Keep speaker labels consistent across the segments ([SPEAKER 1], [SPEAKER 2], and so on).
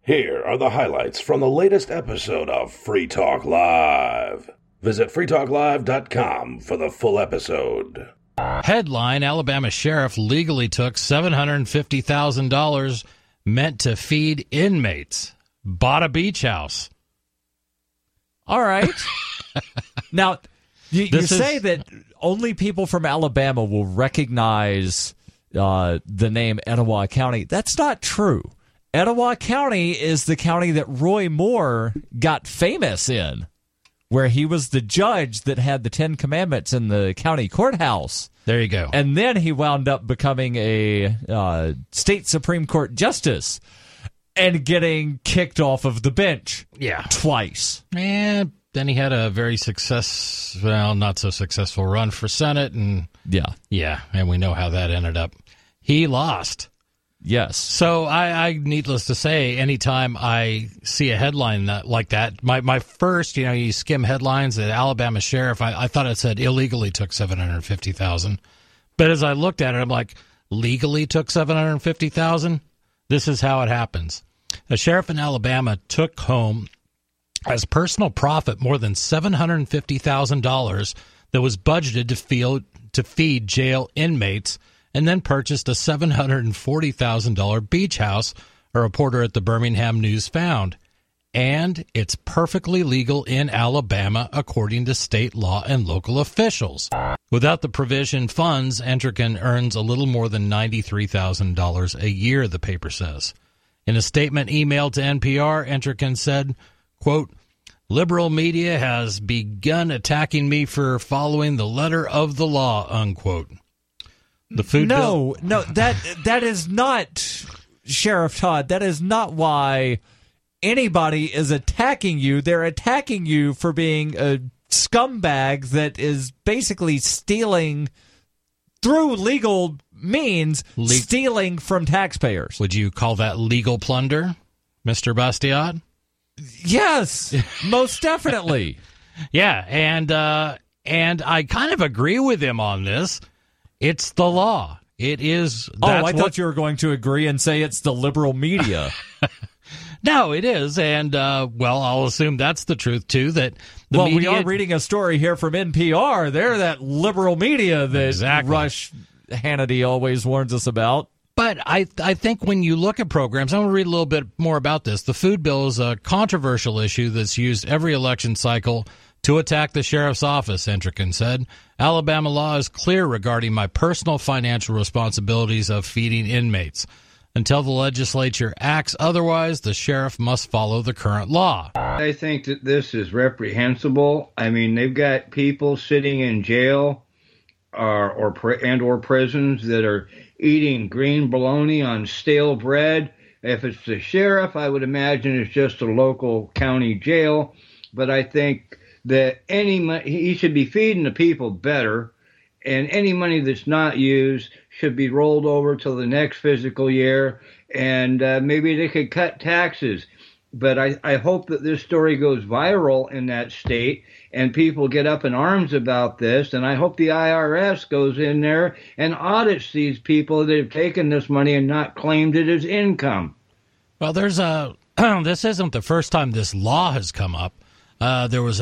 [SPEAKER 1] Here are the highlights from the latest episode of Free Talk Live. Visit freetalklive.com for the full episode.
[SPEAKER 2] Headline: Alabama sheriff legally took $750,000 meant to feed inmates. Bought a beach house.
[SPEAKER 3] All right. Now, you say that only people from Alabama will recognize the name Etowah County. That's not true. Etowah County is the county that Roy Moore got famous in, where he was the judge that had the 10 Commandments in the county courthouse.
[SPEAKER 2] There you go.
[SPEAKER 3] And then he wound up becoming a state Supreme Court justice and getting kicked off of the bench twice.
[SPEAKER 2] And then he had a very not so successful run for Senate. And and we know how that ended up. He lost.
[SPEAKER 3] Yes.
[SPEAKER 2] So I needless to say, anytime I see a headline like that, my first, you skim headlines, the Alabama sheriff, I thought it said illegally took $750,000. But as I looked at it, I'm like, legally took $750,000? This is how it happens. A sheriff in Alabama took home as personal profit more than $750,000 that was budgeted to feed jail inmates, and then purchased a $740,000 beach house, a reporter at the Birmingham News found. And it's perfectly legal in Alabama, according to state law and local officials. Without the provision funds, Entrican earns a little more than $93,000 a year, the paper says. In a statement emailed to NPR, Entrican said, quote, "Liberal media has begun attacking me for following the letter of the law," unquote. The food bill.
[SPEAKER 3] No, that is not, Sheriff Todd. That is not why anybody is attacking you. They're attacking you for being a scumbag that is basically stealing through legal means, stealing from taxpayers.
[SPEAKER 2] Would you call that legal plunder, Mr. Bastiat?
[SPEAKER 3] Yes, most definitely.
[SPEAKER 2] Yeah, and I kind of agree with him on this. It's the law. It is.
[SPEAKER 3] I thought you were going to agree and say it's the liberal media.
[SPEAKER 2] No, it is. And, I'll assume that's the truth, too, that the media...
[SPEAKER 3] we are reading a story here from NPR. They're that liberal media that Rush Hannity always warns us about.
[SPEAKER 2] But I think when you look at programs, I'm going to read a little bit more about this. The food bill is a controversial issue that's used every election cycle to attack the sheriff's office, Entrican said. Alabama law is clear regarding my personal financial responsibilities of feeding inmates. Until the legislature acts otherwise, the sheriff must follow the current law.
[SPEAKER 4] I think that this is reprehensible. I mean, they've got people sitting in jail or prisons that are eating green bologna on stale bread. If it's the sheriff, I would imagine it's just a local county jail. But I think that he should be feeding the people better, and any money that's not used should be rolled over till the next fiscal year, and maybe they could cut taxes. But I hope that this story goes viral in that state and people get up in arms about this, and I hope the IRS goes in there and audits these people that have taken this money and not claimed it as income.
[SPEAKER 2] Well, this isn't the first time this law has come up. There was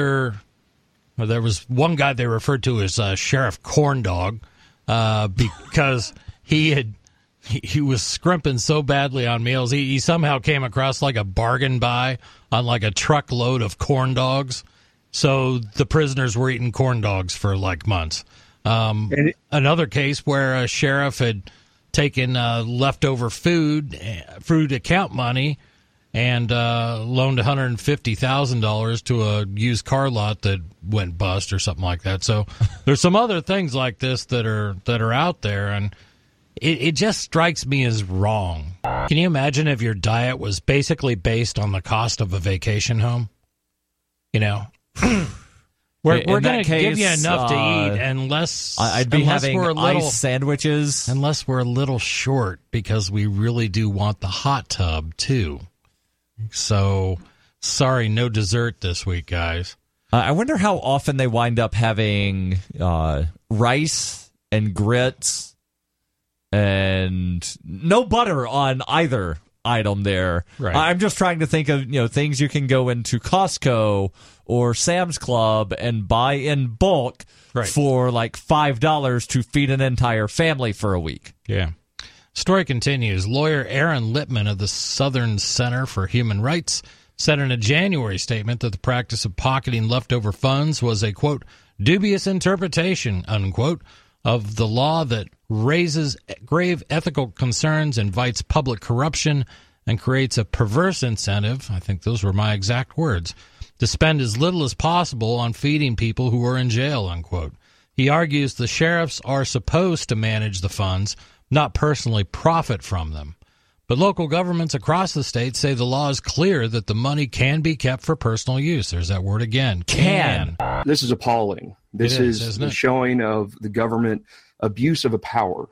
[SPEAKER 2] one guy they referred to as Sheriff Corndog because he was scrimping so badly on meals. He somehow came across like a bargain buy on like a truckload of corn dogs. So the prisoners were eating corn dogs for like months. Another case where a sheriff had taken leftover food account money and loaned $150,000 to a used car lot that went bust or something like that. So there's some other things like this that are out there, and it just strikes me as wrong. Can you imagine if your diet was basically based on the cost of a vacation home? We're going to give you enough to eat unless
[SPEAKER 3] I'd be having ice sandwiches.
[SPEAKER 2] Unless we're a little short, because we really do want the hot tub too. So, sorry, no dessert this week, guys.
[SPEAKER 3] I wonder how often they wind up having rice and grits and no butter on either item there.
[SPEAKER 2] Right.
[SPEAKER 3] I'm just trying to think of things you can go into Costco or Sam's Club and buy in bulk for like $5 to feed an entire family for a week.
[SPEAKER 2] Yeah. Story continues. Lawyer Aaron Lippman of the Southern Center for Human Rights said in a January statement that the practice of pocketing leftover funds was a, quote, dubious interpretation, unquote, of the law that raises grave ethical concerns, invites public corruption, and creates a perverse incentive, I think those were my exact words, to spend as little as possible on feeding people who are in jail, unquote. He argues the sheriffs are supposed to manage the funds, not personally profit from them. But local governments across the state say the law is clear that the money can be kept for personal use. There's that word again. Can.
[SPEAKER 5] This is appalling. This is the showing of the government abuse of a power.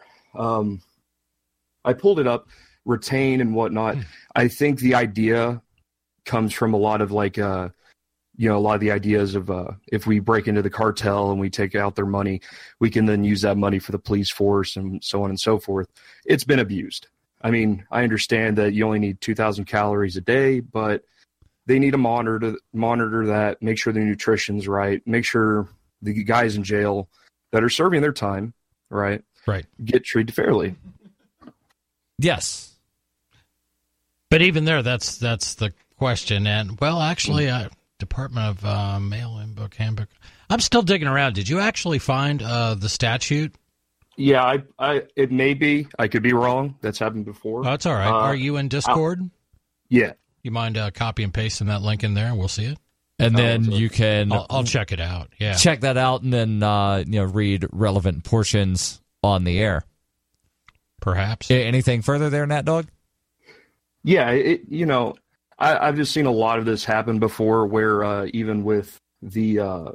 [SPEAKER 5] I pulled it up, retain and whatnot. I think the idea comes from a lot of a lot of the ideas of if we break into the cartel and we take out their money, we can then use that money for the police force and so on and so forth. It's been abused. I mean, I understand that you only need 2,000 calories a day, but they need to monitor that, make sure their nutrition's right, make sure the guys in jail that are serving their time, right, get treated fairly.
[SPEAKER 3] Yes.
[SPEAKER 2] But even there, that's the question. And, well, actually, Department of Mail-in Book Handbook. I'm still digging around. Did you actually find the statute?
[SPEAKER 5] Yeah, it may be. I could be wrong. That's happened before.
[SPEAKER 2] Oh, that's all right. Are you in Discord?
[SPEAKER 5] Yeah.
[SPEAKER 2] You mind copy and pasting that link in there, and we'll see it?
[SPEAKER 3] And then you can...
[SPEAKER 2] I'll check it out. Yeah.
[SPEAKER 3] Check that out and then read relevant portions on the air.
[SPEAKER 2] Perhaps.
[SPEAKER 3] Anything further there, Nat Dog?
[SPEAKER 5] Yeah, I've just seen a lot of this happen before where even with the,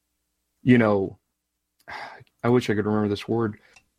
[SPEAKER 5] I wish I could remember this word.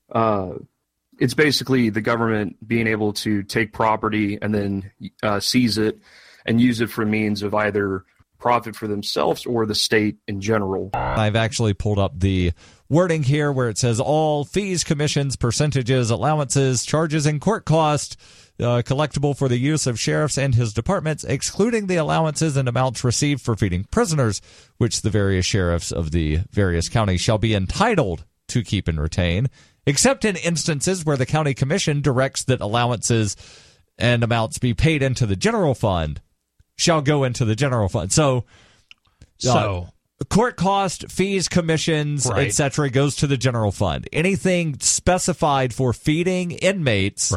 [SPEAKER 5] It's basically the government being able to take property and then seize it and use it for means of either profit for themselves or the state in general.
[SPEAKER 3] I've actually pulled up the wording here where it says all fees, commissions, percentages, allowances, charges, and court costs collectible for the use of sheriffs and his departments, excluding the allowances and amounts received for feeding prisoners, which the various sheriffs of the various counties shall be entitled to keep and retain, except in instances where the county commission directs that allowances and amounts be paid into the general fund, shall go into the general fund. So court cost, fees, commissions, etc., goes to the general fund. Anything specified for feeding inmates,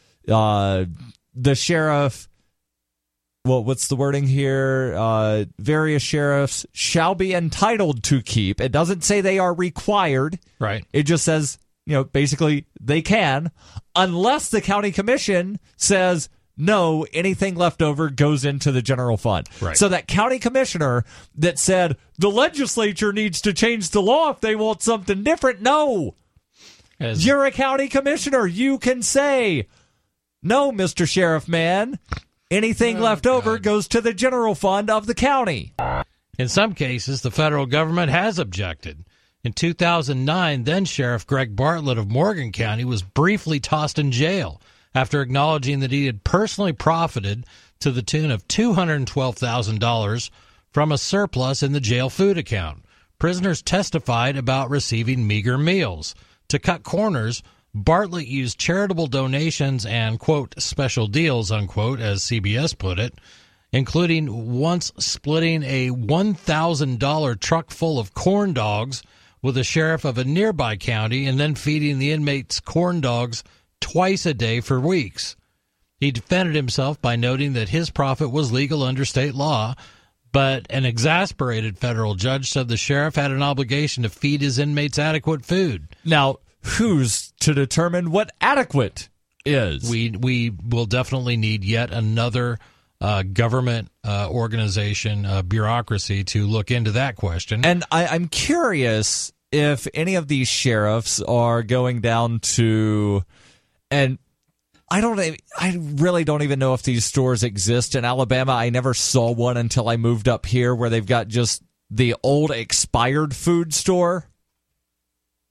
[SPEAKER 3] the sheriff, well, what's the wording here? Various sheriffs shall be entitled to keep. It doesn't say they are required.
[SPEAKER 2] Right.
[SPEAKER 3] It just says, basically they can, unless the county commission says, no, anything left over goes into the general fund.
[SPEAKER 2] Right.
[SPEAKER 3] So that county commissioner that said the legislature needs to change the law if they want something different, no. You're a county commissioner. You can say, no, Mr. Sheriff Man, anything left over goes to the general fund of the county.
[SPEAKER 2] In some cases, the federal government has objected. In 2009, then Sheriff Greg Bartlett of Morgan County was briefly tossed in jail after acknowledging that he had personally profited to the tune of $212,000 from a surplus in the jail food account. Prisoners testified about receiving meager meals. To cut corners, Bartlett used charitable donations and, quote, special deals, unquote, as CBS put it, including once splitting a $1,000 truck full of corn dogs with a sheriff of a nearby county and then feeding the inmates corn dogs twice a day for weeks. He defended himself by noting that his profit was legal under state law, but an exasperated federal judge said the sheriff had an obligation to feed his inmates adequate food.
[SPEAKER 3] Now, who's to determine what adequate is?
[SPEAKER 2] We will definitely need yet another government organization, bureaucracy to look into that question.
[SPEAKER 3] And I'm curious if any of these sheriffs are going down to, and I really don't even know if these stores exist in Alabama. I never saw one until I moved up here where they've got just the old expired food store.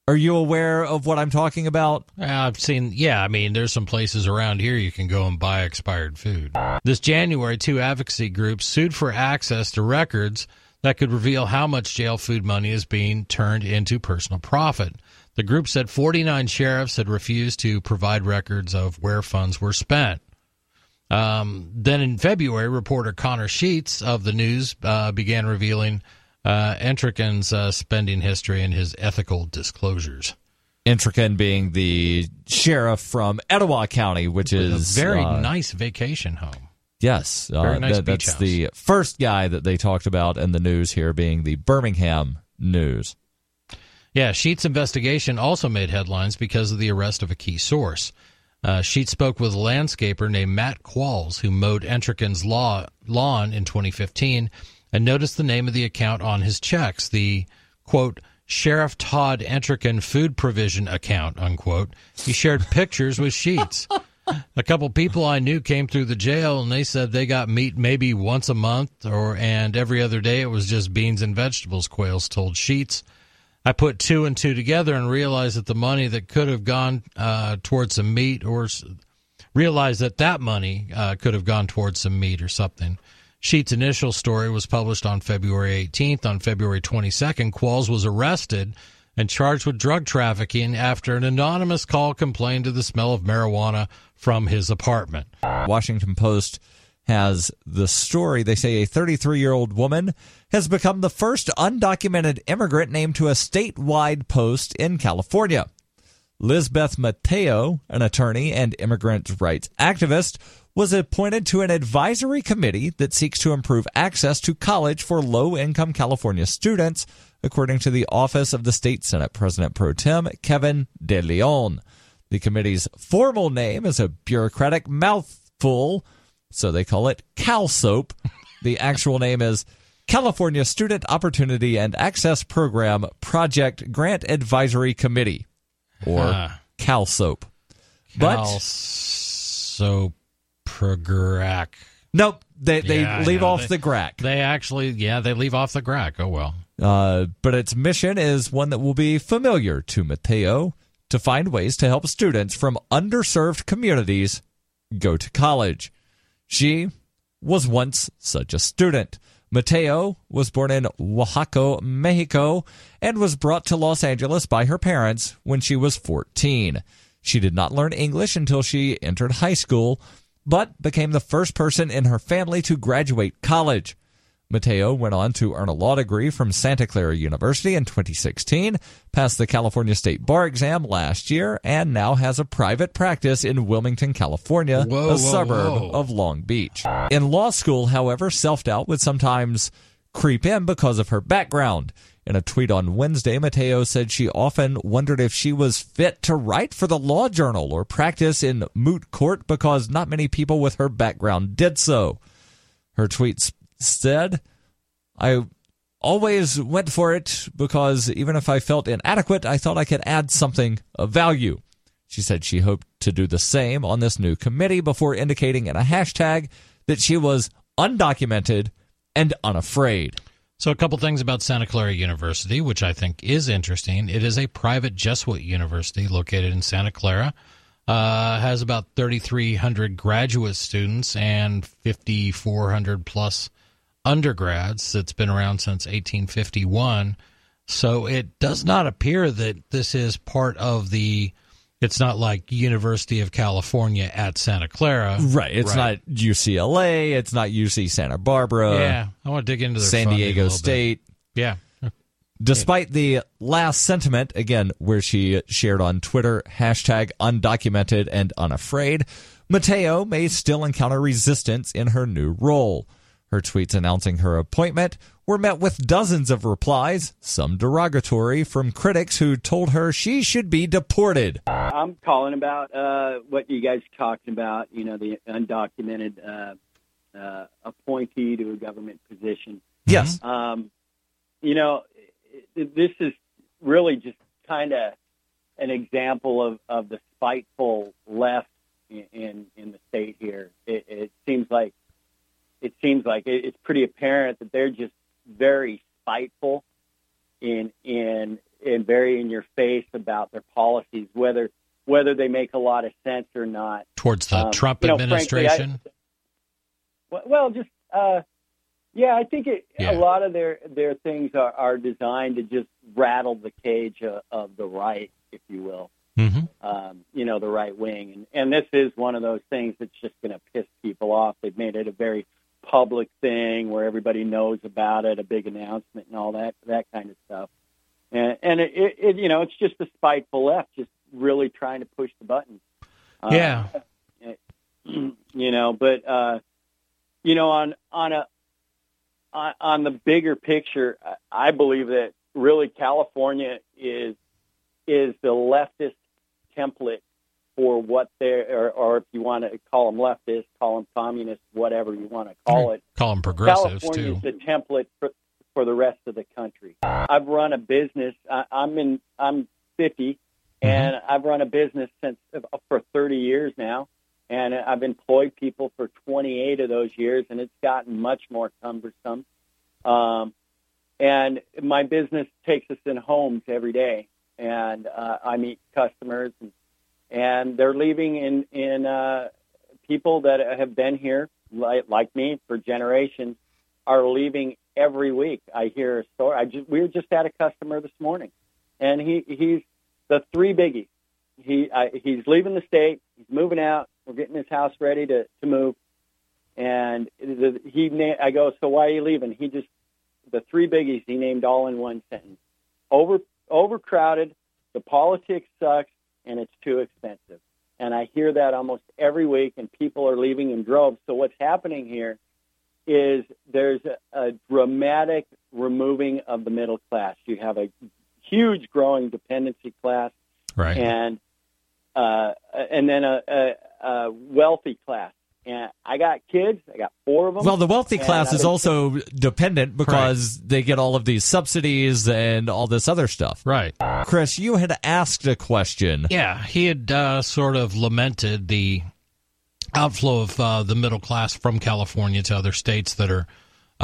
[SPEAKER 3] Are you aware of what I'm talking about?
[SPEAKER 2] I've seen, I mean, there's some places around here you can go and buy expired food. This January, 2 advocacy groups sued for access to records that could reveal how much jail food money is being turned into personal profit. The group said 49 sheriffs had refused to provide records of where funds were spent. Then in February, reporter Connor Sheets of the News began revealing Entriken's spending history and his ethical disclosures.
[SPEAKER 3] Entriken being the sheriff from Etowah County, which is
[SPEAKER 2] a very nice vacation home.
[SPEAKER 3] Yes,
[SPEAKER 2] very nice beach
[SPEAKER 3] that's
[SPEAKER 2] house.
[SPEAKER 3] the first guy that they talked about in the news here being the Birmingham News.
[SPEAKER 2] Yeah, Sheets' investigation also made headlines because of the arrest of a key source. Sheets spoke with a landscaper named Matt Qualls, who mowed Entriken's lawn in 2015, and noticed the name of the account on his checks, the, quote, Sheriff Todd Entriken Food Provision account, unquote. He shared pictures with Sheets. A couple people I knew came through the jail, and they said they got meat maybe once a month, and every other day it was just beans and vegetables, Qualls told Sheets. I put 2 and 2 together and realized that the money that could have gone towards some meat, or realized that money could have gone towards some meat or something. Sheets' initial story was published on February 18th. On February 22nd, Qualls was arrested and charged with drug trafficking after an anonymous call complained of the smell of marijuana from his apartment.
[SPEAKER 3] Washington Post has the story. They say a 33-year-old woman has become the first undocumented immigrant named to a statewide post in California. Lizbeth Mateo, an attorney and immigrant rights activist, was appointed to an advisory committee that seeks to improve access to college for low-income California students, according to the Office of the State Senate President Pro Tem, Kevin De Leon. The committee's formal name is a bureaucratic mouthful, so they call it CalSOAP. The actual name is California Student Opportunity and Access Program Project Grant Advisory Committee, or CalSOAP.
[SPEAKER 2] CalSOAP.
[SPEAKER 3] Nope, they leave off the GRAC.
[SPEAKER 2] They actually, they leave off the GRAC. Oh, well.
[SPEAKER 3] But its mission is one that will be familiar to Mateo, to find ways to help students from underserved communities go to college. She was once such a student. Mateo was born in Oaxaca, Mexico, and was brought to Los Angeles by her parents when she was 14. She did not learn English until she entered high school, but became the first person in her family to graduate college. Mateo went on to earn a law degree from Santa Clara University in 2016, passed the California State Bar exam last year, and now has a private practice in Wilmington, California, a suburb of Long Beach. In law school, however, self-doubt would sometimes creep in because of her background. In a tweet on Wednesday, Mateo said she often wondered if she was fit to write for the Law Journal or practice in moot court because not many people with her background did so. Her tweets said, I always went for it because even if I felt inadequate, I thought I could add something of value. She said she hoped to do the same on this new committee before indicating in a hashtag that she was undocumented and unafraid.
[SPEAKER 2] So a couple things about Santa Clara University, which I think is interesting. It is a private Jesuit university located in Santa Clara. Has about 3,300 graduate students and 5,400 plus undergrads. It's been around since 1851. So it does not appear that this is part of it's not like University of California at Santa Clara.
[SPEAKER 3] Right. It's not UCLA. It's not UC Santa Barbara.
[SPEAKER 2] Yeah. I want to dig into their
[SPEAKER 3] San Diego State.
[SPEAKER 2] Yeah.
[SPEAKER 3] Despite the last sentiment, again, where she shared on Twitter, hashtag undocumented and unafraid, Mateo may still encounter resistance in her new role. Her tweets announcing her appointment were met with dozens of replies, some derogatory, from critics who told her she should be deported.
[SPEAKER 6] I'm calling about what you guys are talking about, the undocumented appointee to a government position.
[SPEAKER 3] Yes.
[SPEAKER 6] This is really just kind of an example of the spiteful left in the state here. It seems like it's pretty apparent that they're just very spiteful in and very in your face about their policies, whether they make a lot of sense or not.
[SPEAKER 2] Towards the Trump administration?
[SPEAKER 6] Frankly, I think a lot of their things are designed to just rattle the cage of the right, if you will.
[SPEAKER 2] Mm-hmm.
[SPEAKER 6] The right wing. And this is one of those things that's just going to piss people off. They've made it a very public thing where everybody knows about it, a big announcement and all that kind of stuff. And it's just the spiteful left just really trying to push the button. On the bigger picture, I believe that really California is the leftist template for what they're, or if you want to call them leftist, call them communist, whatever you want to call it.
[SPEAKER 2] Call them progressives,
[SPEAKER 6] California
[SPEAKER 2] too.
[SPEAKER 6] is the template for the rest of the country. I've run a business. I'm 50, and I've run a business for 30 years now, and I've employed people for 28 of those years, and it's gotten much more cumbersome. And my business takes us in homes every day, and I meet customers, and they're leaving in people that have been here, like me, for generations, are leaving every week. I hear a story. We just had a customer this morning, and he's the three biggies. He's leaving the state. He's moving out. We're getting his house ready to move. And I go, so why are you leaving? The three biggies he named all in one sentence. Overcrowded, the politics sucks, and it's too expensive. And I hear that almost every week, and people are leaving in droves. So what's happening here is there's a dramatic removing of the middle class. You have a huge growing dependency class,
[SPEAKER 2] right,
[SPEAKER 6] and then a wealthy class. And I got kids. I got 4 of them.
[SPEAKER 3] Well, the wealthy class is also dependent because they get all of these subsidies and all this other stuff.
[SPEAKER 2] Right.
[SPEAKER 3] Chris, you had asked a question.
[SPEAKER 2] Yeah, he had sort of lamented the outflow of the middle class from California to other states that are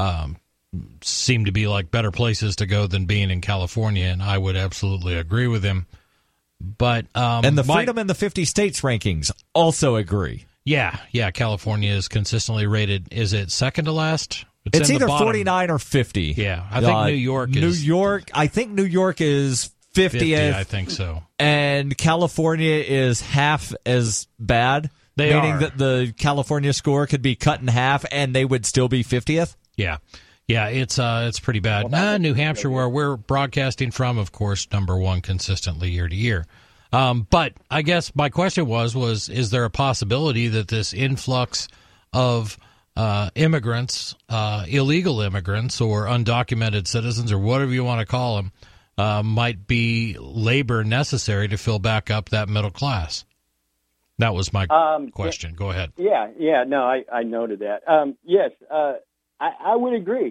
[SPEAKER 2] seem to be like better places to go than being in California, and I would absolutely agree with him. But
[SPEAKER 3] and the Freedom in the 50 States rankings also agree.
[SPEAKER 2] Yeah, California is consistently rated. Is it second to last?
[SPEAKER 3] It's either 49 or 50.
[SPEAKER 2] Yeah, I think New York is...
[SPEAKER 3] I think New York is 50th.
[SPEAKER 2] 50, I think so.
[SPEAKER 3] And California is half as bad, meaning that the California score could be cut in half and they would still be 50th?
[SPEAKER 2] Yeah, it's pretty bad. New Hampshire, where we're broadcasting from, of course, number one consistently year to year. But I guess my question was, is there a possibility that this influx of immigrants, illegal immigrants or undocumented citizens or whatever you want to call them, might be labor necessary to fill back up that middle class? That was my question. Go ahead.
[SPEAKER 6] Yeah. No, I noted that. Yes, I would agree.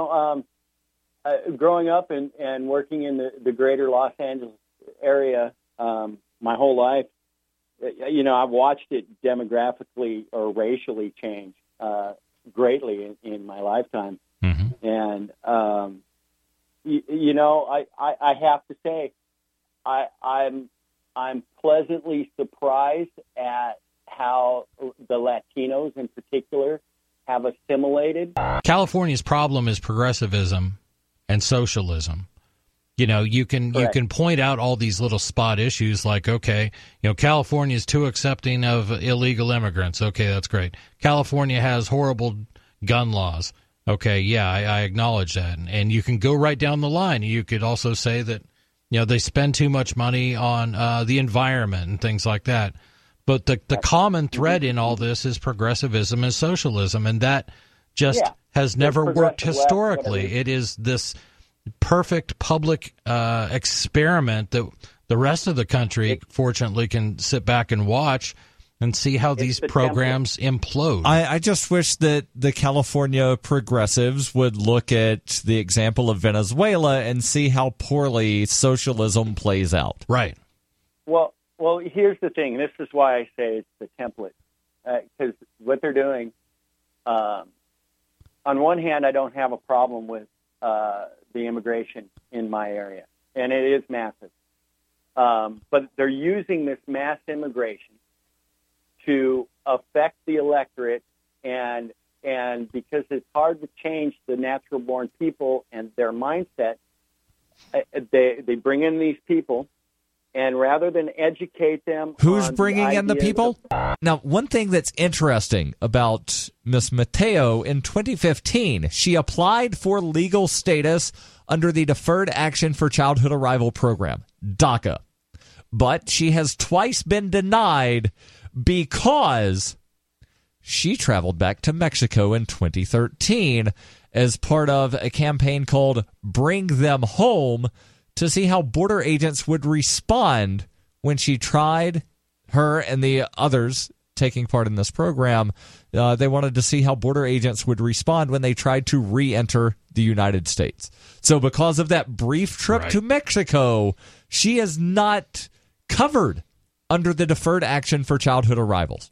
[SPEAKER 6] Growing up and working in the greater Los Angeles area, my whole life, I've watched it demographically or racially change greatly in my lifetime.
[SPEAKER 2] Mm-hmm.
[SPEAKER 6] And, I have to say, I'm pleasantly surprised at how the Latinos in particular have assimilated.
[SPEAKER 2] California's problem is progressivism and socialism. You can point out all these little spot issues like, okay, California is too accepting of illegal immigrants. Okay, that's great. California has horrible gun laws. Okay, yeah, I acknowledge that. And you can go right down the line. You could also say that, they spend too much money on the environment and things like that. But the common thread in all this is progressivism and socialism, and that just has never worked historically. It is this perfect public experiment that the rest of the country, fortunately, can sit back and watch and see how these programs implode.
[SPEAKER 3] I just wish that the California progressives would look at the example of Venezuela and see how poorly socialism plays out.
[SPEAKER 2] Right.
[SPEAKER 6] Well, here's the thing. This is why I say it's the template. Because what they're doing, on one hand, I don't have a problem with the immigration in my area. and it is massive. But they're using this mass immigration to affect the electorate, and because it's hard to change the natural-born people and their mindset, they bring in these people, and rather than educate them,
[SPEAKER 3] who's bringing in the people? Now, one thing that's interesting about Miss Mateo, in 2015, she applied for legal status under the Deferred Action for Childhood Arrival Program, DACA. But she has twice been denied because she traveled back to Mexico in 2013 as part of a campaign called Bring Them Home to see how border agents would respond when she tried, her and the others taking part in this program. They wanted to see how border agents would respond when they tried to re-enter the United States. So because of that brief trip to Mexico, she is not covered under the Deferred Action for Childhood Arrivals.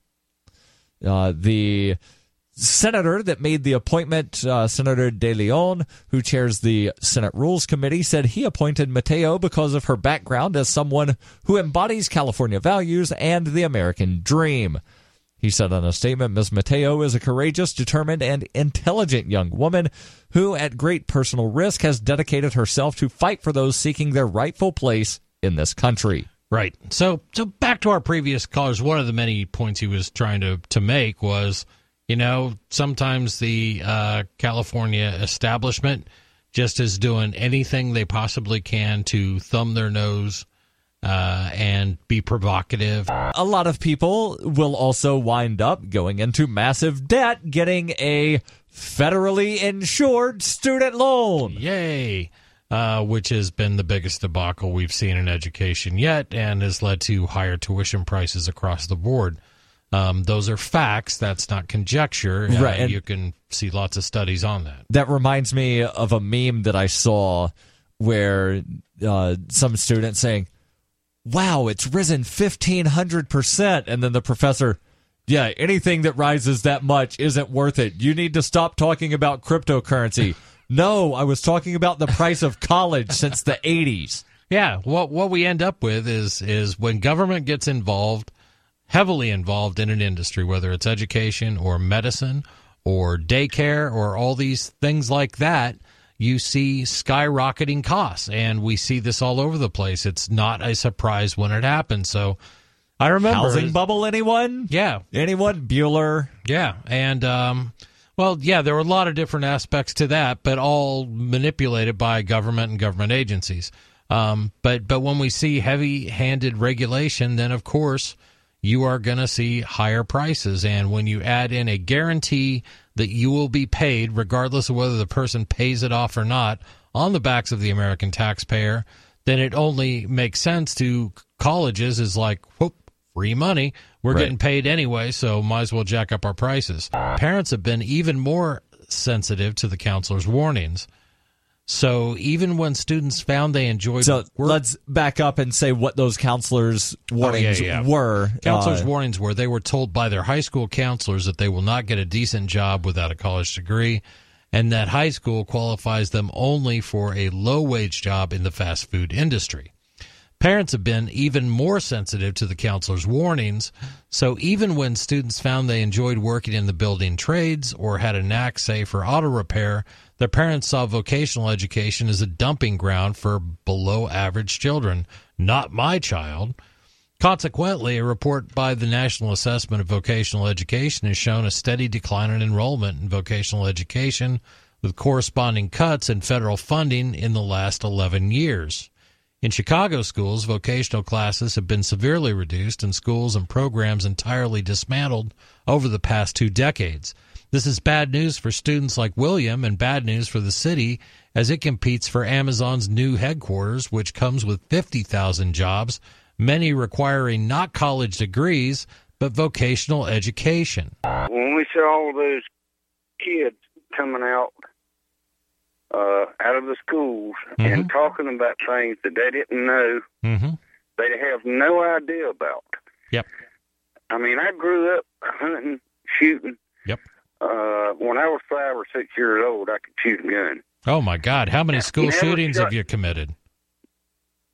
[SPEAKER 3] The senator that made the appointment, Senator De Leon, who chairs the Senate Rules Committee, said he appointed Mateo because of her background as someone who embodies California values and the American dream. He said in a statement, Ms. Mateo is a courageous, determined, and intelligent young woman who, at great personal risk, has dedicated herself to fight for those seeking their rightful place in this country.
[SPEAKER 2] Right. So back to our previous callers, one of the many points he was trying to make was, sometimes the California establishment just is doing anything they possibly can to thumb their nose and be provocative.
[SPEAKER 3] A lot of people will also wind up going into massive debt, getting a federally insured student loan.
[SPEAKER 2] Yay. Which has been the biggest debacle we've seen in education yet and has led to higher tuition prices across the board. Those are facts. That's not conjecture.
[SPEAKER 3] Right.
[SPEAKER 2] You can see lots of studies on that.
[SPEAKER 3] That reminds me of a meme that I saw where some student saying, wow, it's risen 1,500%. And then the professor, yeah, anything that rises that much isn't worth it. You need to stop talking about cryptocurrency. No, I was talking about the price of college since the 80s.
[SPEAKER 2] Yeah, what we end up with is when government gets involved, heavily involved in an industry, whether it's education or medicine or daycare or all these things like that, you see skyrocketing costs. And we see this all over the place. It's not a surprise when it happens. So I remember.
[SPEAKER 3] Housing bubble, anyone?
[SPEAKER 2] Yeah.
[SPEAKER 3] Anyone? Bueller?
[SPEAKER 2] Yeah. And, well, yeah, there were a lot of different aspects to that, but all manipulated by government and government agencies. But when we see heavy-handed regulation, then, of course, you are going to see higher prices. And when you add in a guarantee that you will be paid, regardless of whether the person pays it off or not, on the backs of the American taxpayer, then it only makes sense to colleges is like, whoop, free money. We're getting paid anyway, so might as well jack up our prices. Parents have been even more sensitive to the counselor's warnings. So even when students found they enjoyed
[SPEAKER 3] work, let's back up and say what those counselors' warnings were.
[SPEAKER 2] Counselors' warnings were they were told by their high school counselors that they will not get a decent job without a college degree, and that high school qualifies them only for a low-wage job in the fast food industry. Parents have been even more sensitive to the counselor's warnings, so even when students found they enjoyed working in the building trades or had a knack, say, for auto repair, their parents saw vocational education as a dumping ground for below-average children. Not my child. Consequently, a report by the National Assessment of Vocational Education has shown a steady decline in enrollment in vocational education, with corresponding cuts in federal funding in the last 11 years. In Chicago schools, vocational classes have been severely reduced and schools and programs entirely dismantled over the past 2 decades. This is bad news for students like William and bad news for the city as it competes for Amazon's new headquarters, which comes with 50,000 jobs, many requiring not college degrees, but vocational education.
[SPEAKER 7] When we saw all those kids coming out of the schools and talking about things that they didn't know, they have no idea about.
[SPEAKER 2] Yep.
[SPEAKER 7] I mean, I grew up hunting, shooting.
[SPEAKER 2] Yep.
[SPEAKER 7] When I was 5 or 6 years old, I could shoot a gun.
[SPEAKER 2] Oh, my God. How many school shootings have you committed?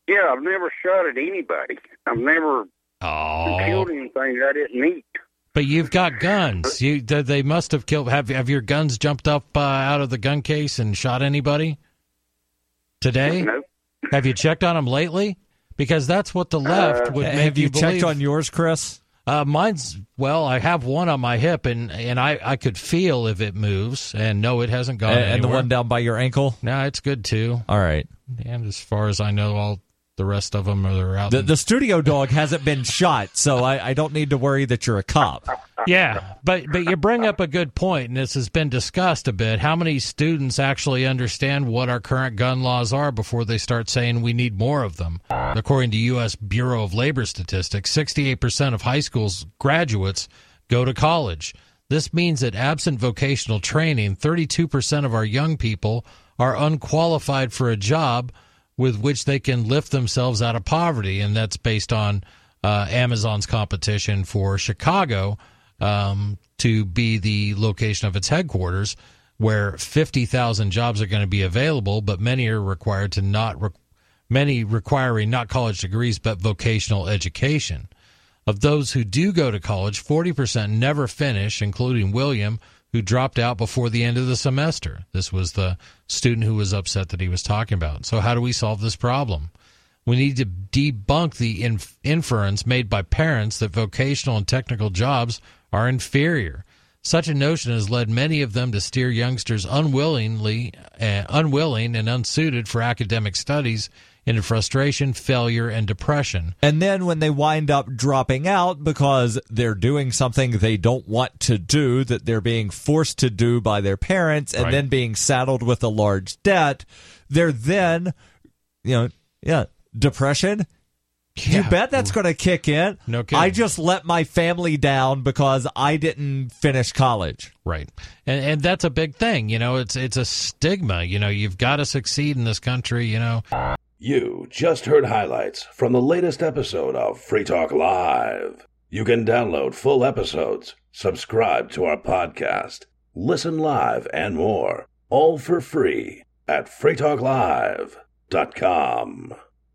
[SPEAKER 7] Yeah, I've never shot at anybody. I've never killed anything that I didn't eat.
[SPEAKER 2] But you've got guns. They must have killed. Have your guns jumped up out of the gun case and shot anybody today?
[SPEAKER 7] Nope.
[SPEAKER 2] Have you checked on them lately? Because that's what the left would make you believe.
[SPEAKER 3] Have you checked on yours, Chris?
[SPEAKER 2] Mine's, I have one on my hip, and I could feel if it moves, and no, it hasn't gone anywhere.
[SPEAKER 3] And the one down by your ankle?
[SPEAKER 2] No, it's good, too.
[SPEAKER 3] All right.
[SPEAKER 2] And as far as I know, all the rest of them are out.
[SPEAKER 3] The studio dog hasn't been shot, so I don't need to worry that you're a cop.
[SPEAKER 2] Yeah, but you bring up a good point, and this has been discussed a bit. How many students actually understand what our current gun laws are before they start saying we need more of them? According to U.S. Bureau of Labor Statistics, 68% of high school graduates go to college. This means that absent vocational training, 32% of our young people are unqualified for a job with which they can lift themselves out of poverty, and that's based on Amazon's competition for Chicago to be the location of its headquarters, where 50,000 jobs are going to be available, but many are required to many requiring not college degrees but vocational education. Of those who do go to college, 40% never finish, including William, who dropped out before the end of the semester. This was the student who was upset that he was talking about. So how do we solve this problem? We need to debunk the inference made by parents that vocational and technical jobs are inferior. Such a notion has led many of them to steer youngsters unwilling and unsuited for academic studies into frustration, failure, and depression.
[SPEAKER 3] And then when they wind up dropping out because they're doing something they don't want to do, that they're being forced to do by their parents, and then being saddled with a large debt, they're then, depression. Yeah. You bet that's going to kick in.
[SPEAKER 2] No kidding.
[SPEAKER 3] I just let my family down because I didn't finish college.
[SPEAKER 2] Right. And that's a big thing. It's a stigma. You've got to succeed in this country,
[SPEAKER 1] You just heard highlights from the latest episode of Free Talk Live. You can download full episodes, subscribe to our podcast, listen live, and more, all for free at freetalklive.com.